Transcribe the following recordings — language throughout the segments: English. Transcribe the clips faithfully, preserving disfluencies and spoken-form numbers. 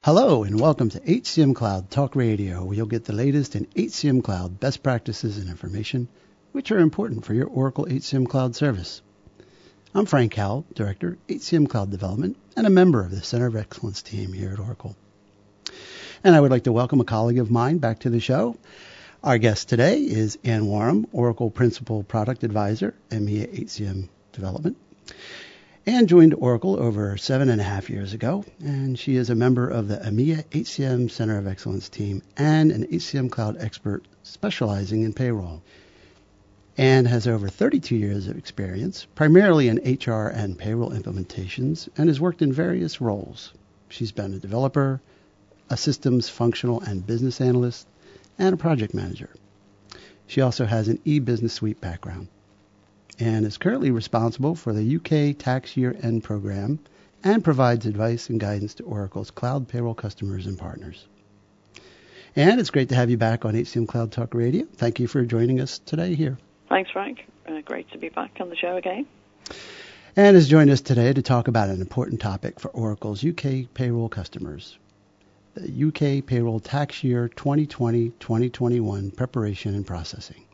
Hello and welcome to H C M Cloud Talk Radio, where you'll get the latest in H C M Cloud best practices and information, which are important for your Oracle H C M Cloud service. I'm Frank Howell, Director, H C M Cloud Development, and a member of the Center of Excellence team here at Oracle. And I would like to welcome a colleague of mine back to the show. Our guest today is Ann Warham, Oracle Principal Product Advisor, E M E A H C M Development. Ann joined Oracle over seven and a half years ago, and she is a member of the E M E A H C M Center of Excellence team and an H C M Cloud expert specializing in payroll. Ann has over thirty-two years of experience, primarily in H R and payroll implementations, and has worked in various roles. She's been a developer, a systems functional and business analyst, and a project manager. She also has an e-business suite background, and is currently responsible for the U K tax year end program and provides advice and guidance to Oracle's cloud payroll customers and partners. And it's great to have you back on H C M Cloud Talk Radio. Thank you for joining us today here. Thanks, Frank. Uh, great to be back on the show again. Ann has joined us today to talk about an important topic for Oracle's U K payroll customers, the U K payroll tax year twenty twenty to twenty twenty-one preparation and processing.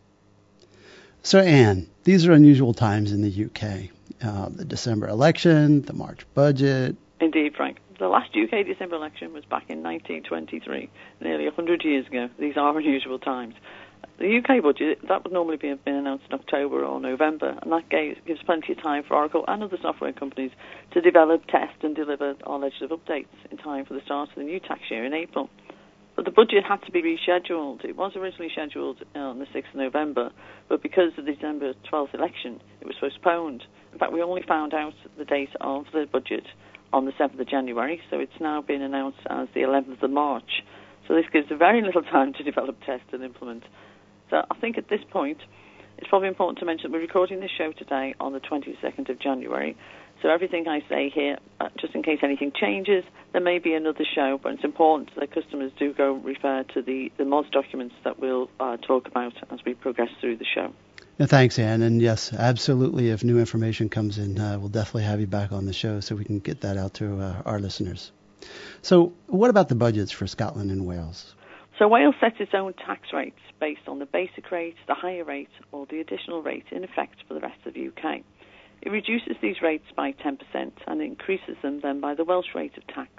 So, Ann, these are unusual times in the U K. Uh, the December election, the March budget. Indeed, Frank. The last U K December election was back in nineteen twenty-three, nearly one hundred years ago. These are unusual times. The U K budget, that would normally be been announced in October or November, and that gave, gives plenty of time for Oracle and other software companies to develop, test, and deliver our legislative updates in time for the start of the new tax year in April. But the budget had to be rescheduled. It was originally scheduled on the sixth of November, but because of the December twelfth election, it was postponed. In fact, we only found out the date of the budget on the seventh of January, so it's now been announced as the eleventh of March. So this gives very little time to develop, test, and implement. So I think at this point, it's probably important to mention that we're recording this show today on the twenty-second of January. So everything I say here, uh, just in case anything changes, there may be another show, but it's important that customers do go refer to the, the M O S documents that we'll uh, talk about as we progress through the show. Yeah, thanks, Ann. And yes, absolutely, if new information comes in, uh, we'll definitely have you back on the show so we can get that out to uh, our listeners. So what about the budgets for Scotland and Wales? So Wales sets its own tax rates based on the basic rate, the higher rate, or the additional rate in effect for the rest of the U K. It reduces these rates by ten percent and increases them then by the Welsh rate of tax.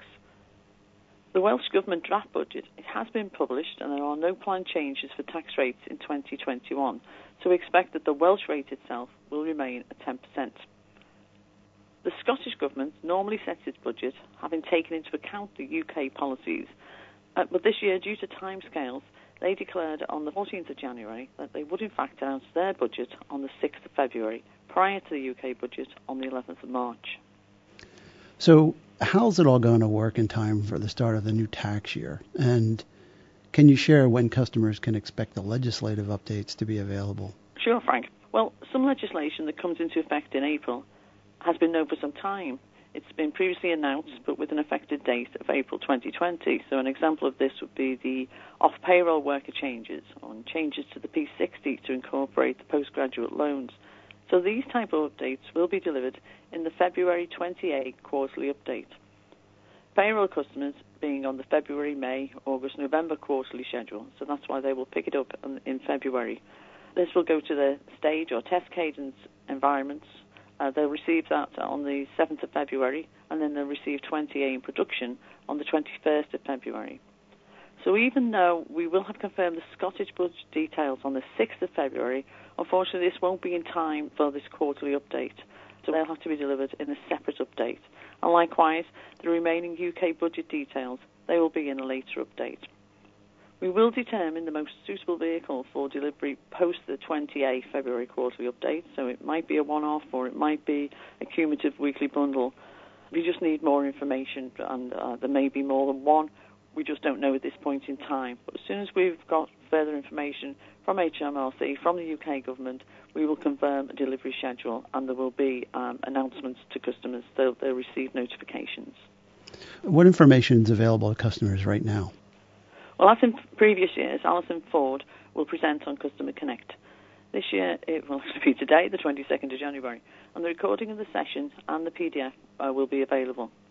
The Welsh Government draft budget, it has been published and there are no planned changes for tax rates in twenty twenty-one, so we expect that the Welsh rate itself will remain at ten percent. The Scottish Government normally sets its budget having taken into account the U K policies, uh, but this year, due to timescales, they declared on the fourteenth of January that they would in fact announce their budget on the sixth of February, prior to the U K budget on the eleventh of March. So how's it all going to work in time for the start of the new tax year? And can you share when customers can expect the legislative updates to be available? Sure, Frank. Well, some legislation that comes into effect in April has been known for some time. It's been previously announced, but with an effective date of April twenty twenty. So an example of this would be the off-payroll worker changes, on changes to the P sixty to incorporate the postgraduate loans. So these type of updates will be delivered in the February twenty-eighth quarterly update. Payroll customers being on the February, May, August, November quarterly schedule, so that's why they will pick it up in February. This will go to the stage or test cadence environments. Uh, they'll receive that on the seventh of February, and then they'll receive twenty-eight in production on the twenty-first of February. So even though we will have confirmed the Scottish budget details on the sixth of February, unfortunately this won't be in time for this quarterly update. So they'll have to be delivered in a separate update. And likewise, the remaining U K budget details, they will be in a later update. We will determine the most suitable vehicle for delivery post the twenty-eighth February quarterly update. So it might be a one-off or it might be a cumulative weekly bundle. We just need more information, and uh, there may be more than one. We just don't know at this point in time. But as soon as we've got further information from H M R C, from the U K government, we will confirm a delivery schedule, and there will be um, announcements to customers. They'll, they'll receive notifications. What information is available to customers right now? Well, as in previous years, Alison Ford will present on Customer Connect. This year, it will actually be today, the twenty-second of January, and the recording of the session and the P D F uh, will be available.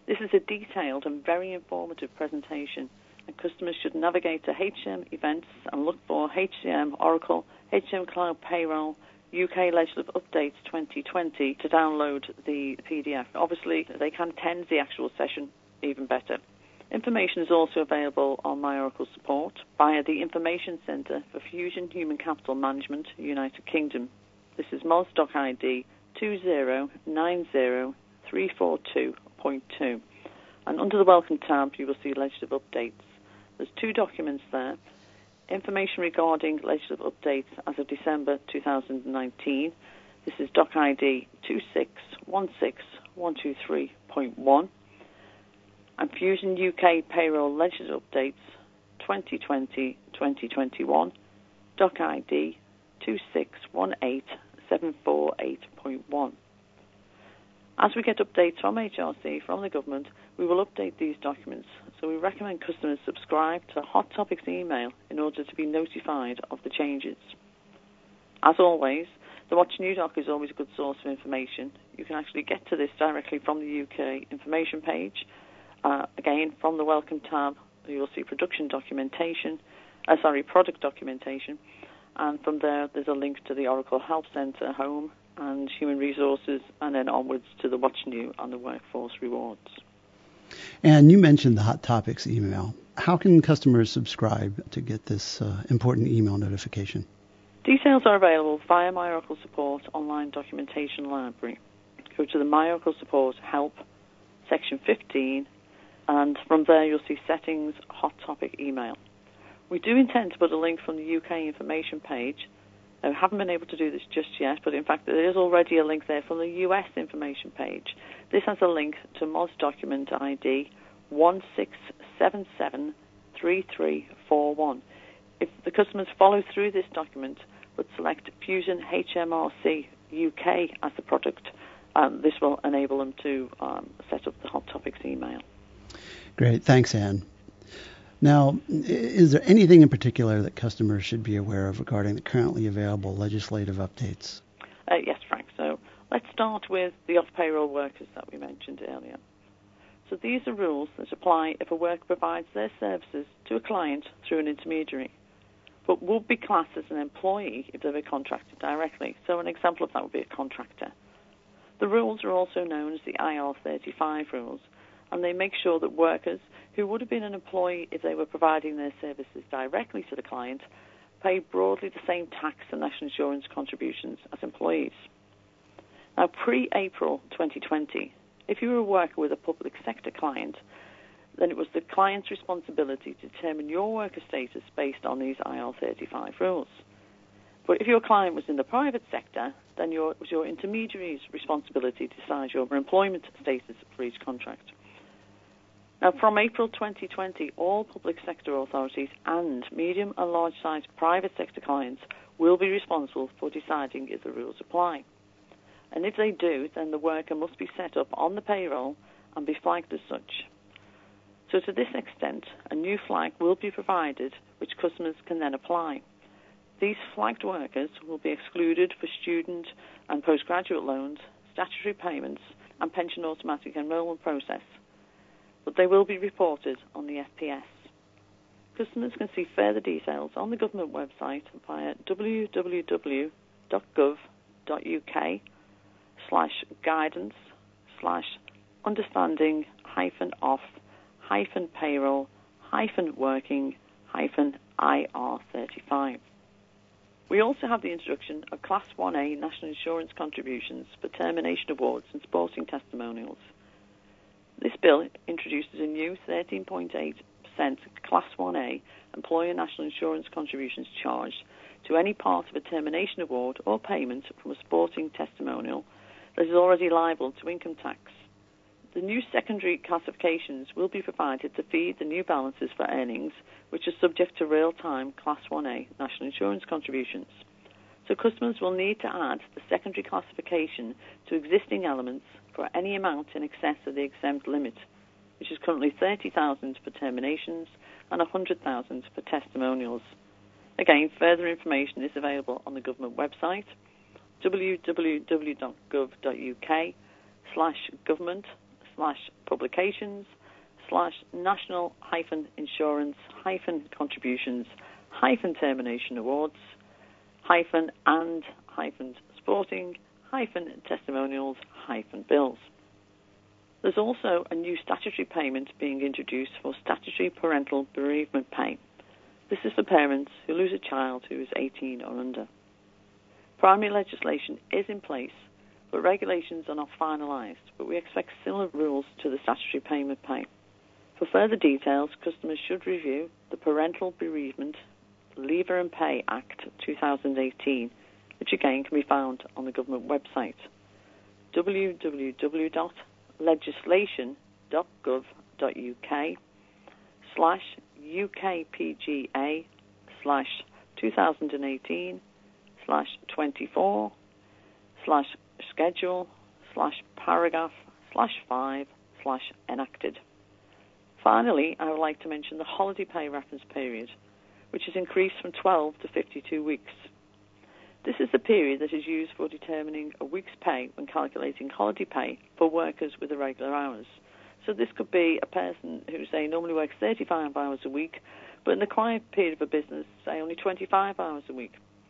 This is a detailed and very informative presentation, and customers should navigate to H C M events and look for H C M Oracle, H C M Cloud Payroll, U K Legislative Updates twenty twenty to download the P D F. Obviously, they can attend the actual session even better. Information is also available on My Oracle Support via the Information Centre for Fusion Human Capital Management, United Kingdom. This is M O S Doc I D two zero nine zero three four two point two. And under the Welcome tab, you will see Legislative Updates. There's two documents there. Information regarding legislative updates as of December two thousand nineteen. This is Doc I D two six one six one two three point one. And Fusion U K Payroll Legislative Updates twenty twenty to twenty twenty-one, Doc I D two six one eight seven four eight point one. As we get updates from H R C, from the government, we will update these documents. So we recommend customers subscribe to Hot Topics email in order to be notified of the changes. As always, the Watch New Doc is always a good source of information. You can actually get to this directly from the U K information page. Uh, again, from the Welcome tab, you will see production documentation, uh, sorry, product documentation. And from there, there's a link to the Oracle Help Centre home and human resources, and then onwards to the What's New and the Workforce Rewards. And you mentioned the Hot Topics email. How can customers subscribe to get this uh, important email notification? Details are available via My Oracle Support online documentation library. Go to the My Oracle Support Help, section fifteen, and from there you'll see Settings, Hot Topic Email. We do intend to put a link from the U K information page. I haven't been able to do this just yet, but in fact there is already a link there from the U S information page. This has a link to M O S document I D one six seven seven three three four one. If the customers follow through this document but select Fusion H M R C U K as the product, um, this will enable them to um, set up the Hot Topics email. Great. Thanks, Anne. Now, is there anything in particular that customers should be aware of regarding the currently available legislative updates? Uh, yes, Frank. So let's start with the off-payroll workers that we mentioned earlier. So these are rules that apply if a worker provides their services to a client through an intermediary, but would be classed as an employee if they were contracted directly. So an example of that would be a contractor. The rules are also known as the I R thirty-five rules, and they make sure that workers who would have been an employee if they were providing their services directly to the client pay broadly the same tax and national insurance contributions as employees. Now, pre-April twenty twenty, if you were a worker with a public sector client, then it was the client's responsibility to determine your worker status based on these I R thirty-five rules. But if your client was in the private sector, then your, it was your intermediary's responsibility to decide your employment status for each contract. Now, from April twenty twenty, all public sector authorities and medium and large-sized private sector clients will be responsible for deciding if the rules apply. And if they do, then the worker must be set up on the payroll and be flagged as such. So to this extent, a new flag will be provided which customers can then apply. These flagged workers will be excluded for student and postgraduate loans, statutory payments, and pension automatic enrolment process, but they will be reported on the F P S. Customers can see further details on the government website via w w w dot gov dot u k slash guidance slash understanding hyphen off hyphen payroll hyphen working hyphen I R thirty-five. We also have the introduction of Class one A national insurance contributions for termination awards and sporting testimonials. This bill introduces a new thirteen point eight percent Class one A employer national insurance contributions charge to any part of a termination award or payment from a sporting testimonial that is already liable to income tax. The new secondary classifications will be provided to feed the new balances for earnings, which are subject to real-time Class one A national insurance contributions. So customers will need to add the secondary classification to existing elements for any amount in excess of the exempt limit, which is currently thirty thousand dollars for terminations and one hundred thousand dollars for testimonials. Again, further information is available on the government website, w w w dot gov dot u k slash government slash publications slash national hyphen insurance hyphen contributions hyphen termination awards hyphen and hyphen sporting hyphen testimonials hyphen bills. There's also a new statutory payment being introduced for statutory parental bereavement pay. This is for parents who lose a child who is eighteen or under. Primary legislation is in place, but regulations are not finalised, but we expect similar rules to the statutory payment pay. For further details, customers should review the Parental Bereavement Leaver and Pay Act two thousand eighteen, which again can be found on the government website, w w w dot legislation dot gov dot u k slash U K P G A slash two thousand eighteen slash twenty-four slash schedule slash paragraph slash five slash enacted. Finally, I would like to mention the holiday pay reference period, which has increased from twelve to fifty-two weeks. This is the period that is used for determining a week's pay when calculating holiday pay for workers with irregular hours. So this could be a person who, say, normally works thirty-five hours a week, but in the quiet period of a business, say, only twenty-five hours a week.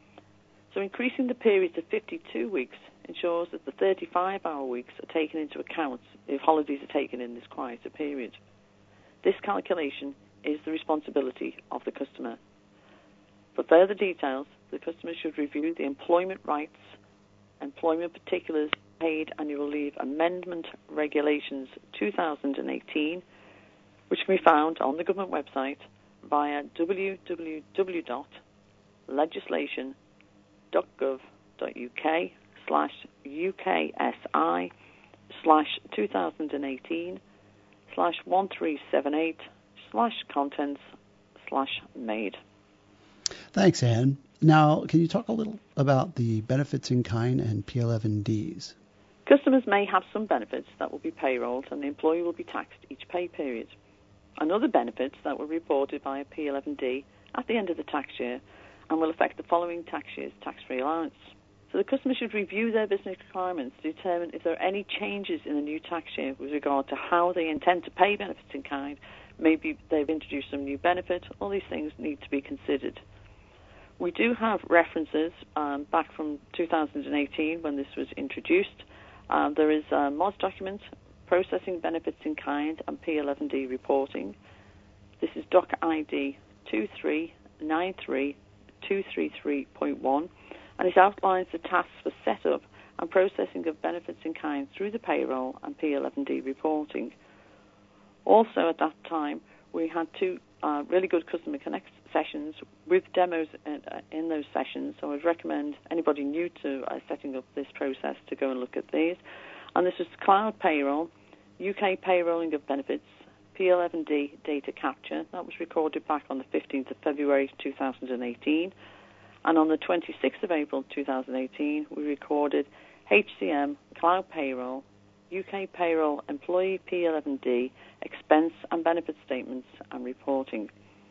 So increasing the period to fifty-two weeks ensures that the thirty-five hour weeks are taken into account if holidays are taken in this quieter period. This calculation is the responsibility of the customer. For further details, the customer should review the Employment Rights, Employment Particulars, Paid Annual Leave Amendment Regulations two thousand eighteen, which can be found on the government website via w w w dot legislation dot gov dot u k slash U K S I slash two thousand eighteen slash one three seven eight slash contents slash made. Thanks, Anne. Now, can you talk a little about the benefits in kind and P eleven Ds? Customers may have some benefits that will be payrolled and the employee will be taxed each pay period, and other benefits that were reported via P eleven D at the end of the tax year and will affect the following tax year's tax-free allowance. So the customer should review their business requirements to determine if there are any changes in the new tax year with regard to how they intend to pay benefits in kind. Maybe they've introduced some new benefit. All these things need to be considered. We do have references um, back from two thousand eighteen when this was introduced. Um, there is a M O S document, Processing Benefits in Kind and P eleven D Reporting. This is Doc I D two three nine three two three three point one, and it outlines the tasks for setup and processing of benefits in kind through the payroll and P eleven D reporting. Also at that time, we had two uh, really good Customer Connect sessions with demos in, uh, in those sessions, so I would recommend anybody new to uh, setting up this process to go and look at these. And this is Cloud Payroll, U K Payrolling of Benefits, P eleven D Data Capture. That was recorded back on the fifteenth of February two thousand eighteen. And on the twenty-sixth of April two thousand eighteen, we recorded H C M Cloud Payroll, U K Payroll Employee P eleven D Expense and Benefit Statements and Reporting.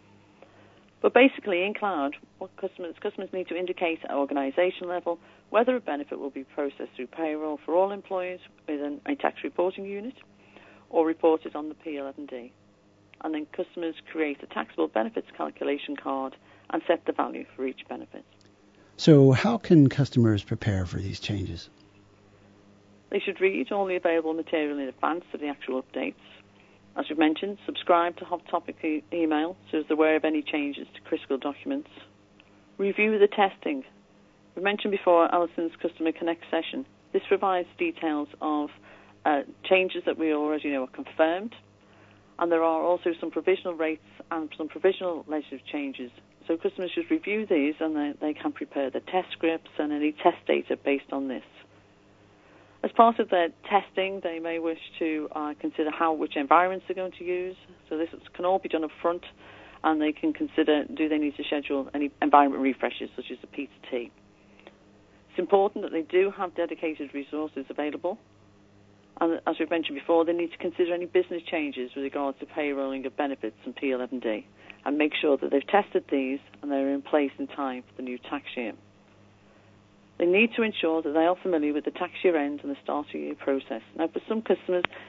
But basically, in Cloud, what customers, customers need to indicate at organisation level whether a benefit will be processed through payroll for all employees within a tax reporting unit or reported on the P eleven D. And then customers create a taxable benefits calculation card and set the value for each benefit. So how can customers prepare for these changes? They should read all the available material in advance of the actual updates. As we've mentioned, subscribe to Hot Topic e- email so as they're aware of any changes to critical documents. Review the testing. We mentioned before Alison's Customer Connect session. This provides details of uh, changes that we already know are confirmed, and there are also some provisional rates and some provisional legislative changes. So customers should review these and they, they can prepare the test scripts and any test data based on this. As part of their testing, they may wish to uh, consider how which environments they're going to use. So this can all be done up front, and they can consider do they need to schedule any environment refreshes, such as a P to T. It's important that they do have dedicated resources available. And as we've mentioned before, they need to consider any business changes with regards to payrolling of benefits and P eleven D, and make sure that they've tested these and they're in place in time for the new tax year. They need to ensure that they are familiar with the tax year end and the start of year process. Now, for some customers,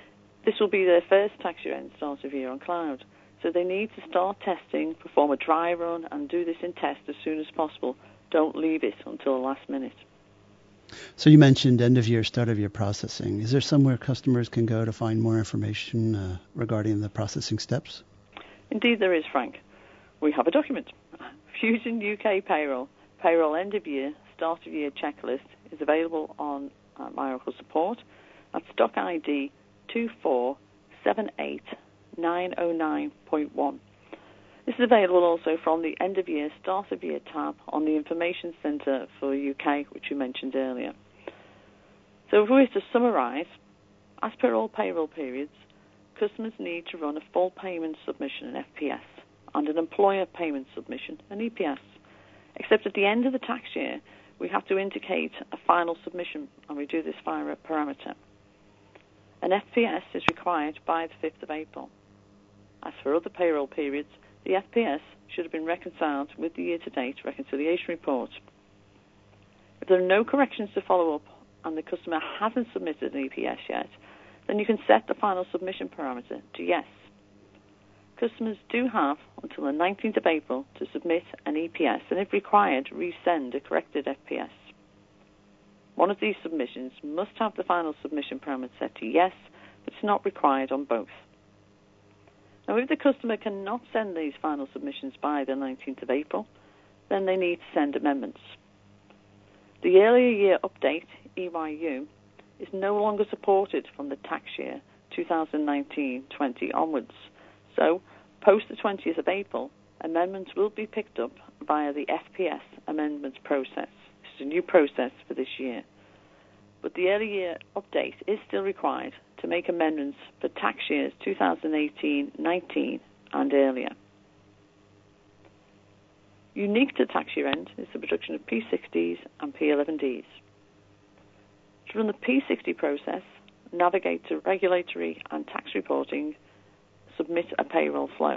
This will be their first tax year end start of year on cloud. So they need to start testing, perform a dry run, and do this in test as soon as possible. Don't leave it until the last minute. So you mentioned end of year, start of year processing. Is there somewhere customers can go to find more information uh, regarding the processing steps? Indeed there is, Frank. We have a document. Fusion U K Payroll, Payroll End of Year, Start of Year Checklist is available on uh, My Oracle Support. That's Doc I D two four seven eight nine oh nine point one. This is available also from the End of Year, Start of Year tab on the Information Centre for U K, which you mentioned earlier. So if we were to summarise, as per all payroll periods, customers need to run a full payment submission, an F P S, and an employer payment submission, an E P S. Except at the end of the tax year, we have to indicate a final submission, and we do this via a parameter. An F P S is required by the fifth of April. As for other payroll periods, the F P S should have been reconciled with the year-to-date reconciliation report. If there are no corrections to follow up and the customer hasn't submitted an E P S yet, then you can set the final submission parameter to yes. Customers do have until the nineteenth of April to submit an E P S and, if required, resend a corrected F P S. One of these submissions must have the final submission parameter set to yes, but it's not required on both. Now, if the customer cannot send these final submissions by the nineteenth of April, then they need to send amendments. The earlier year update, E Y U, is no longer supported from the tax year two thousand nineteen twenty onwards. So, post the twentieth of April, amendments will be picked up via the F P S amendments process. This is a new process for this year. But the early year update is still required to make amendments for tax years two thousand eighteen nineteen and earlier. Unique to tax year end is the production of P sixties and P eleven Ds. To run the P sixty process, navigate to regulatory and tax reporting, submit a payroll flow.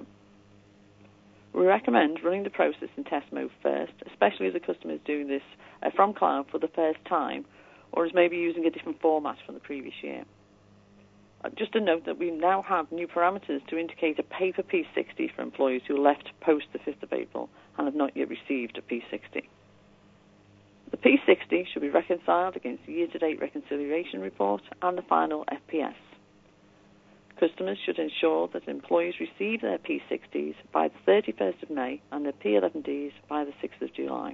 We recommend running the process in test mode first, especially if the customer is doing this uh, from cloud for the first time, or is maybe using a different format from the previous year. Uh, just a note that we now have new parameters to indicate a paper P sixty for employees who left post the fifth of April and have not yet received a P sixty. The P sixty should be reconciled against the year-to-date reconciliation report and the final F P S. Customers should ensure that employees receive their P sixties by the thirty-first of May and their P eleven Ds by the sixth of July.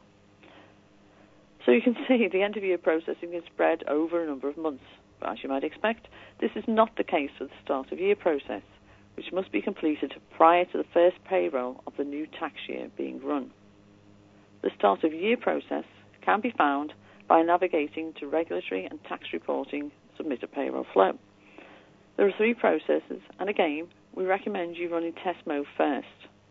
So you can see the end-of-year processing is spread over a number of months. But as you might expect, this is not the case for the start-of-year process, which must be completed prior to the first payroll of the new tax year being run. The start-of-year process can be found by navigating to regulatory and tax reporting, submit a payroll flow. There are three processes, and again, we recommend you run in test mode first.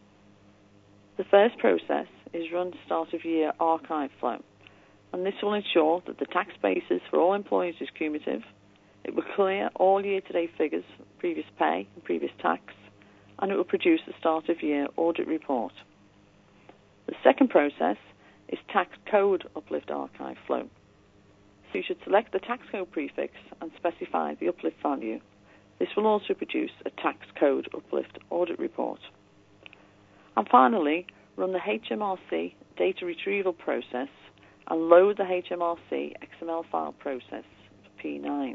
The first process is run start-of-year archive flow, and this will ensure that the tax basis for all employees is cumulative. It will clear all year-to-date figures, previous pay and previous tax, and it will produce the start-of-year audit report. The second process is tax code uplift archive flow. So you should select the tax code prefix and specify the uplift value. This will also produce a tax code uplift audit report. And finally, run the H M R C data retrieval process and load the H M R C X M L file process for P nines.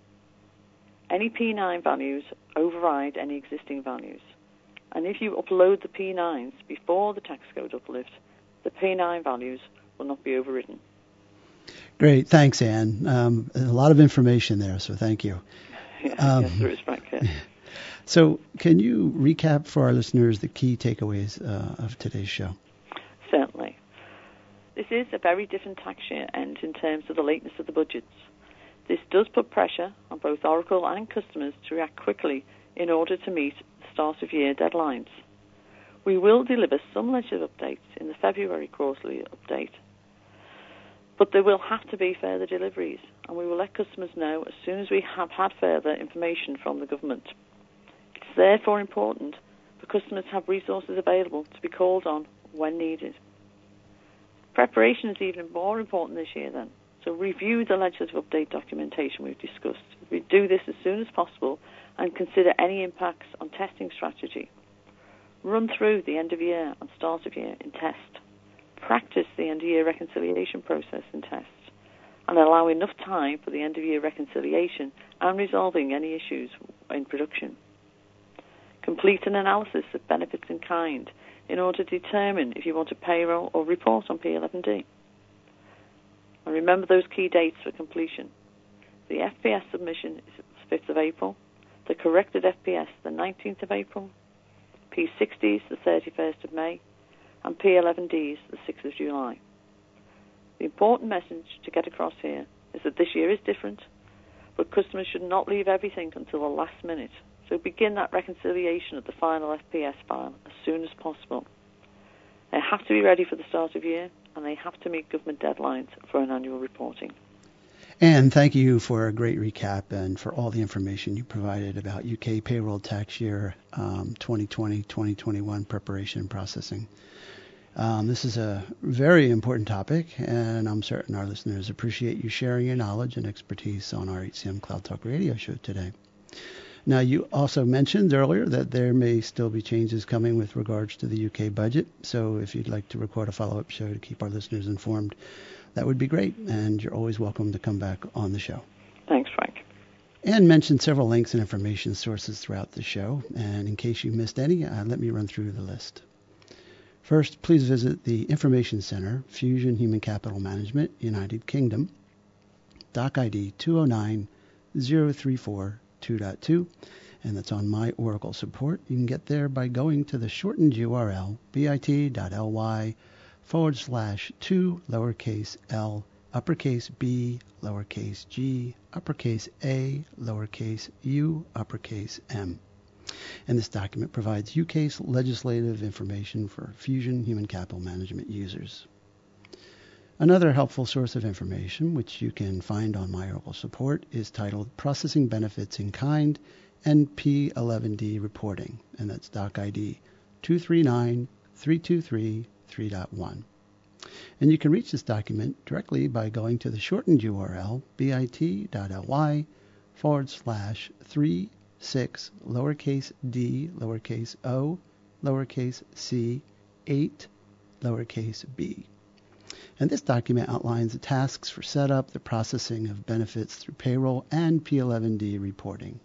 Any P nine values override any existing values. And if you upload the P nines before the tax code uplift, the P nine values will not be overridden. Great. Thanks, Anne. Um, a lot of information there, so thank you. Yeah, um, yes, there is, Frank. Yeah. So can you recap for our listeners the key takeaways uh, of today's show? Certainly. This is a very different tax year end in terms of the lateness of the budgets. This does put pressure on both Oracle and customers to react quickly in order to meet the start-of-year deadlines. We will deliver some legislative updates in the February quarterly update, but there will have to be further deliveries, and we will let customers know as soon as we have had further information from the government. It's therefore important for customers to have resources available to be called on when needed. Preparation is even more important this year then, so review the legislative update documentation we've discussed. We do this as soon as possible, and consider any impacts on testing strategy. Run through the end of year and start of year in test. Practice the end of year reconciliation process in test, and allow enough time for the end of year reconciliation and resolving any issues in production. Complete an analysis of benefits in kind in order to determine if you want to payroll or report on P eleven D. And remember those key dates for completion. The F P S submission is the fifth of April, the corrected F P S the nineteenth of April, P sixties the thirty-first of May, and P eleven Ds the sixth of July. The important message to get across here is that this year is different, but customers should not leave everything until the last minute. So begin that reconciliation of the final F P S file as soon as possible. They have to be ready for the start of year, and they have to meet government deadlines for an annual reporting. And thank you for a great recap and for all the information you provided about U K payroll tax year um, twenty twenty twenty twenty-one preparation and processing. Um, this is a very important topic, and I'm certain our listeners appreciate you sharing your knowledge and expertise on our H C M Cloud Talk Radio show today. Now, you also mentioned earlier that there may still be changes coming with regards to the U K budget, so if you'd like to record a follow-up show to keep our listeners informed, that would be great, and you're always welcome to come back on the show. Thanks, Frank. And mentioned several links and information sources throughout the show, and in case you missed any, uh, let me run through the list. First, please visit the Information Center, Fusion Human Capital Management, United Kingdom, doc I D two oh nine zero three four two point two, and that's on My Oracle Support. You can get there by going to the shortened U R L, bit.ly forward slash two lowercase l, uppercase b, lowercase g, uppercase a, lowercase u, uppercase m. And this document provides U K's legislative information for Fusion Human Capital Management users. Another helpful source of information, which you can find on My Oracle Support, is titled Processing Benefits in Kind and P eleven D Reporting, and that's doc I D two three nine three two three three point one. And you can reach this document directly by going to the shortened U R L, bit.ly forward slash three six lowercase d lowercase o lowercase c eight lowercase b. And this document outlines the tasks for setup, the processing of benefits through payroll, and P eleven D reporting.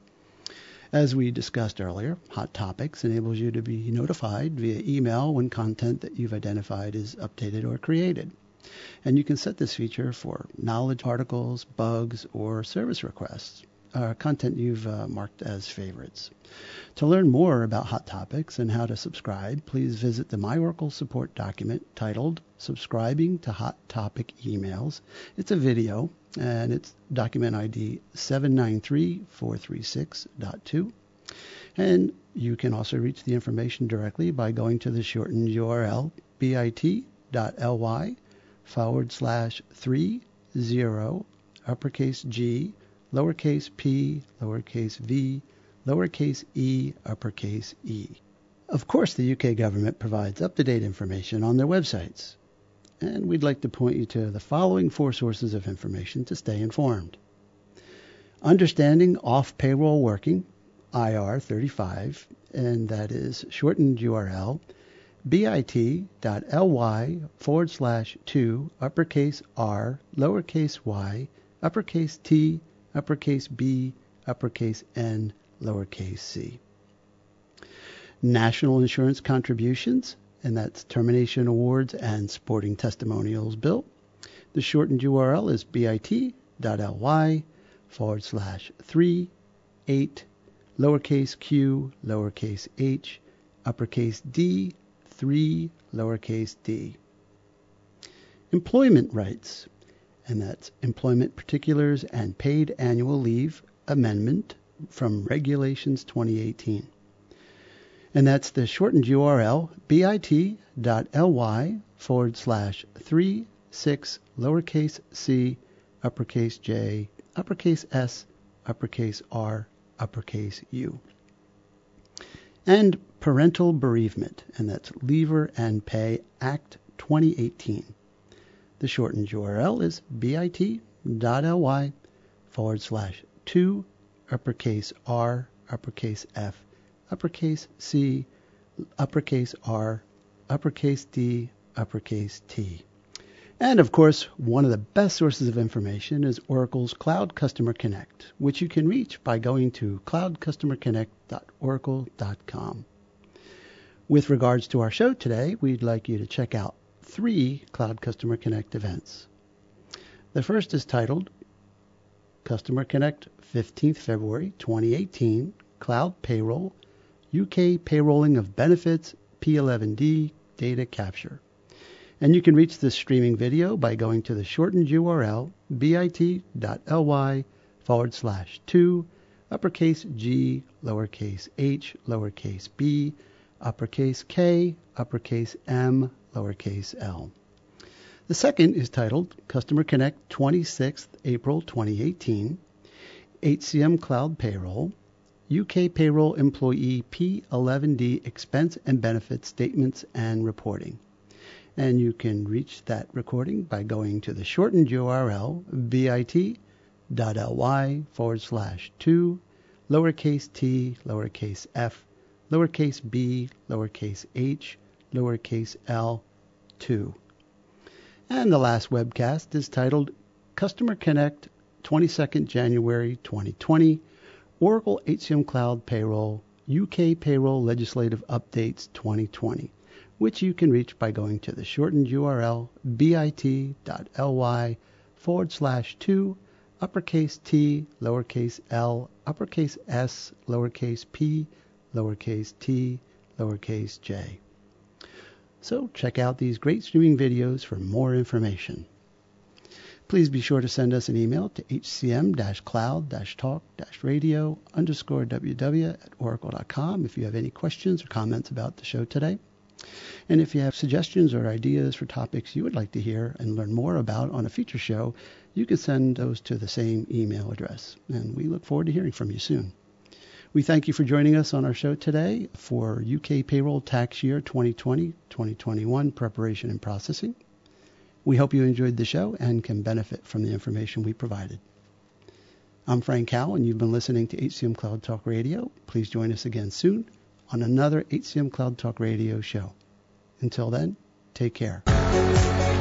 As we discussed earlier, Hot Topics enables you to be notified via email when content that you've identified is updated or created. And you can set this feature for knowledge articles, bugs, or service requests, uh, content you've uh, marked as favorites. To learn more about Hot Topics and how to subscribe, please visit the My Oracle Support document titled Subscribing to Hot Topic Emails. It's a video, and it's document I D seven nine three four three six point two. And you can also reach the information directly by going to the shortened U R L, bit.ly forward slash three zero uppercase G, lowercase p, lowercase v, lowercase e, uppercase e. Of course, the U K government provides up-to-date information on their websites, and we'd like to point you to the following four sources of information to stay informed. Understanding Off-Payroll Working, I R thirty-five, and that is shortened U R L, bit.ly forward slash two, uppercase r, lowercase y, uppercase t, uppercase b, uppercase n, lowercase c. National Insurance Contributions, and that's Termination Awards and Sporting Testimonials Bill. The shortened U R L is bit.ly forward slash three eight lowercase q lowercase h uppercase d three lowercase d. Employment Rights, and that's Employment Particulars and Paid Annual Leave Amendment from Regulations twenty eighteen. And that's the shortened U R L, bit.ly forward slash three six lowercase c uppercase j uppercase s uppercase r uppercase u. And Parental Bereavement, and that's Leaver and Pay Act twenty eighteen. The shortened U R L is bit.ly forward slash two uppercase R, uppercase F, uppercase C, uppercase R, uppercase D, uppercase T. And of course, one of the best sources of information is Oracle's Cloud Customer Connect, which you can reach by going to cloud customer connect dot oracle dot com. With regards to our show today, we'd like you to check out three Cloud Customer Connect events. The first is titled Customer Connect fifteenth February twenty eighteen, Cloud Payroll, U K Payrolling of Benefits, P eleven D Data Capture. And you can reach this streaming video by going to the shortened U R L bit.ly forward slash two, uppercase G, lowercase h, lowercase b, uppercase K, uppercase M, lowercase l. The second is titled Customer Connect twenty-sixth April twenty eighteen, H C M Cloud Payroll, U K Payroll Employee P eleven D Expense and Benefit Statements and Reporting. And you can reach that recording by going to the shortened U R L bit.ly forward slash two, lowercase t, lowercase f, lowercase b, lowercase h, lowercase l, two. And the last webcast is titled Customer Connect twenty-second January twenty twenty, Oracle H C M Cloud Payroll, U K Payroll Legislative Updates twenty twenty, which you can reach by going to the shortened U R L bit.ly forward slash two, uppercase t, lowercase l, uppercase s, lowercase p, lowercase t, lowercase j. So check out these great streaming videos for more information. Please be sure to send us an email to hcm-cloud-talk-radio underscore ww at oracle dot com if you have any questions or comments about the show today. And if you have suggestions or ideas for topics you would like to hear and learn more about on a future show, you can send those to the same email address. And we look forward to hearing from you soon. We thank you for joining us on our show today for U K Payroll Tax Year twenty twenty to twenty twenty-one Preparation and Processing. We hope you enjoyed the show and can benefit from the information we provided. I'm Frank Howell, and you've been listening to H C M Cloud Talk Radio. Please join us again soon on another H C M Cloud Talk Radio show. Until then, take care.